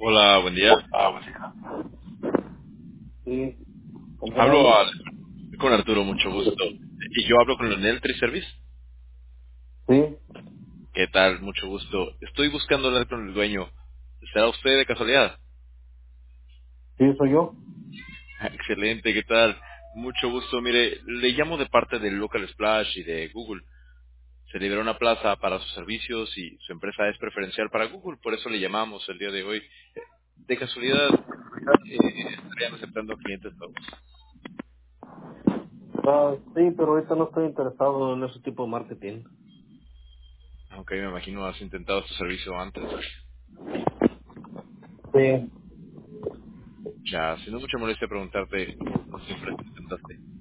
Hola, buen día. Sí, ¿con quién Hablo hablo? con Arturo, mucho gusto. Y yo hablo con Leonel Triservice. Sí, ¿Qué tal? Mucho gusto. Estoy buscando hablar con el dueño. ¿Será usted de casualidad? sí, soy yo. Excelente, ¿qué tal? Mucho gusto. Mire, le llamo de parte de Local Splash y de Google. Se liberó una plaza para sus servicios y su empresa es preferencial para Google, por eso le llamamos el día de hoy. De casualidad, estarían aceptando clientes nuevos. Sí, pero ahorita no estoy interesado en ese tipo de marketing. Aunque me imagino has intentado este servicio antes. Sí. Ya, si no es mucha molestia preguntarte, ¿con qué empresa intentaste?